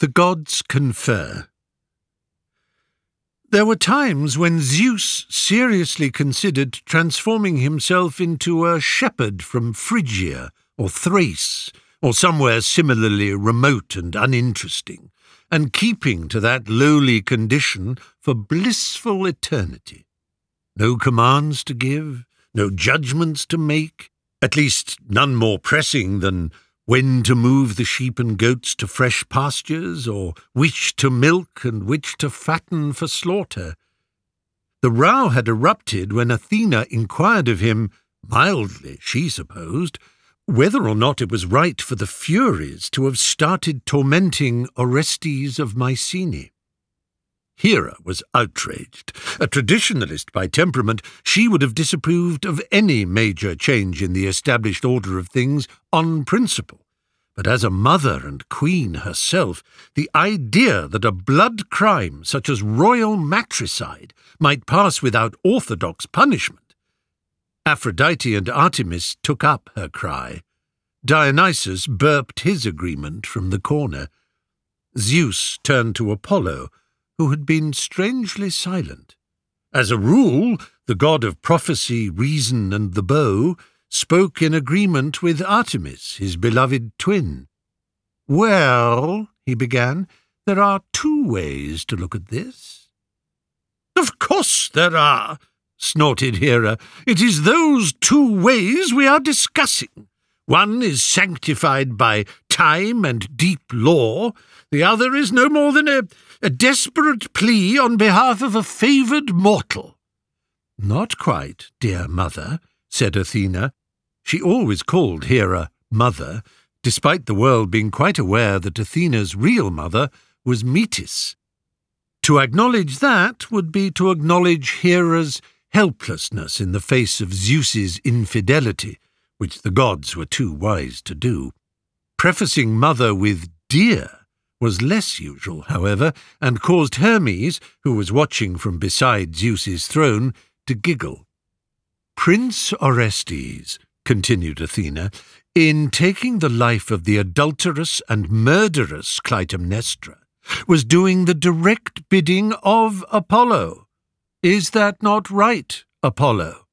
The gods confer. There were times when Zeus seriously considered transforming himself into a shepherd from Phrygia or Thrace, or somewhere similarly remote and uninteresting, and keeping to that lowly condition for blissful eternity. No commands to give, no judgments to make, at least none more pressing than when to move the sheep and goats to fresh pastures, or which to milk and which to fatten for slaughter. The row had erupted when Athena inquired of him, mildly she supposed, whether or not it was right for the Furies to have started tormenting Orestes of Mycenae. Hera was outraged. A traditionalist by temperament, she would have disapproved of any major change in the established order of things on principle. But as a mother and queen herself, the idea that a blood crime such as royal matricide might pass without orthodox punishment. Aphrodite and Artemis took up her cry. Dionysus burped his agreement from the corner. Zeus turned to Apollo, who had been strangely silent. As a rule, the god of prophecy, reason, and the bow spoke in agreement with Artemis, his beloved twin. "Well," he began, "there are two ways to look at this." "Of course there are," snorted Hera. "It is those two ways we are discussing. One is sanctified by time and deep law. The other is no more than a desperate plea on behalf of a favoured mortal." "Not quite, dear mother," said Athena. She always called Hera mother, despite the world being quite aware that Athena's real mother was Metis. To acknowledge that would be to acknowledge Hera's helplessness in the face of Zeus's infidelity, which the gods were too wise to do. Prefacing mother with dear was less usual, however, and caused Hermes, who was watching from beside Zeus's throne, to giggle. "Prince Orestes," continued Athena, "in taking the life of the adulterous and murderous Clytemnestra, was doing the direct bidding of Apollo. Is that not right, Apollo?"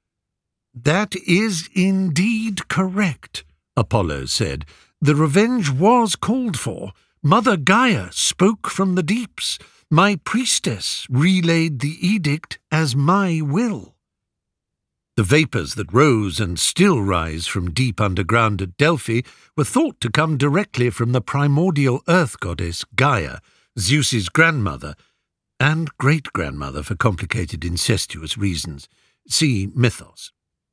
"That is indeed correct," Apollo said. "The revenge was called for. Mother Gaia spoke from the deeps. My priestess relayed the edict as my will." The vapours that rose and still rise from deep underground at Delphi were thought to come directly from the primordial earth goddess Gaia, Zeus's grandmother, and great-grandmother for complicated incestuous reasons. See Mythos.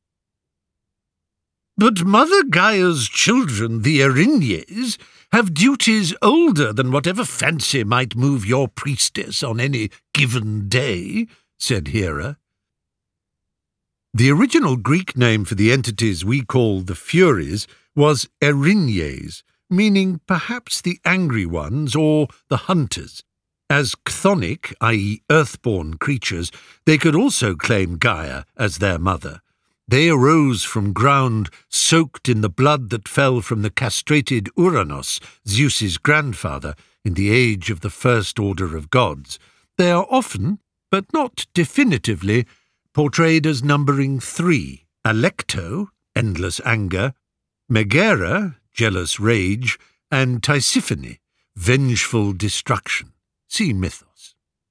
"But Mother Gaia's children, the Erinyes, have duties older than whatever fancy might move your priestess on any given day," said Hera. The original Greek name for the entities we call the Furies was Erinyes, meaning perhaps the angry ones or the hunters. As chthonic, i.e. earthborn creatures, they could also claim Gaia as their mother. They arose from ground soaked in the blood that fell from the castrated Uranos, Zeus's grandfather, in the age of the first order of gods. They are often, but not definitively, portrayed as numbering 3, Alecto, endless anger, Megaera, jealous rage, and Tisiphone, vengeful destruction. See Mythos.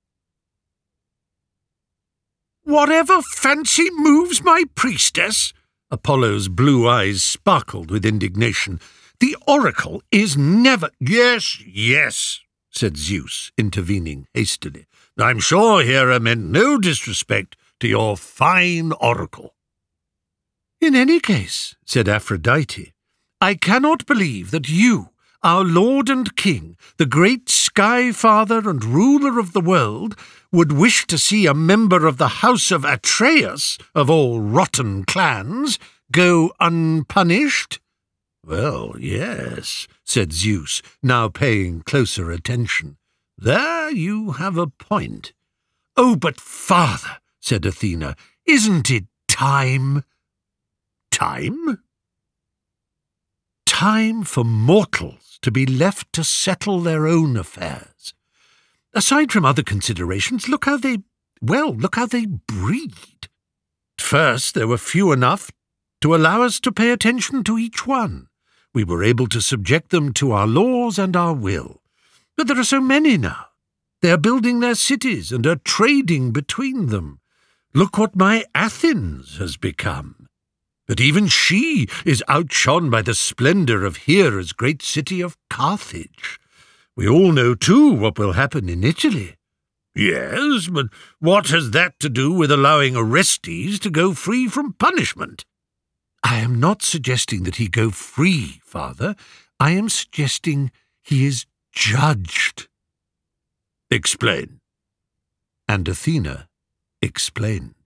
"Whatever fancy moves my priestess," Apollo's blue eyes sparkled with indignation, "the oracle is never—" "Yes, yes," said Zeus, intervening hastily. "I'm sure Hera meant no disrespect to your fine oracle." "In any case," said Aphrodite, "I cannot believe that you, our lord and king, the great sky father and ruler of the world, would wish to see a member of the house of Atreus, of all rotten clans, go unpunished." "Well, yes," said Zeus, now paying closer attention. "There you have a point." "Oh, but father," said Athena, "isn't it time?" "Time?" "Time for mortals to be left to settle their own affairs. Aside from other considerations, look how they breed. At first, there were few enough to allow us to pay attention to each one. We were able to subject them to our laws and our will. But there are so many now. They are building their cities and are trading between them. Look what my Athens has become. But even she is outshone by the splendour of Hera's great city of Carthage. We all know, too, what will happen in Italy. Yes, but what has that to do with allowing Orestes to go free from punishment? I am not suggesting that he go free, Father. I am suggesting he is judged. Explain. And Athena explained.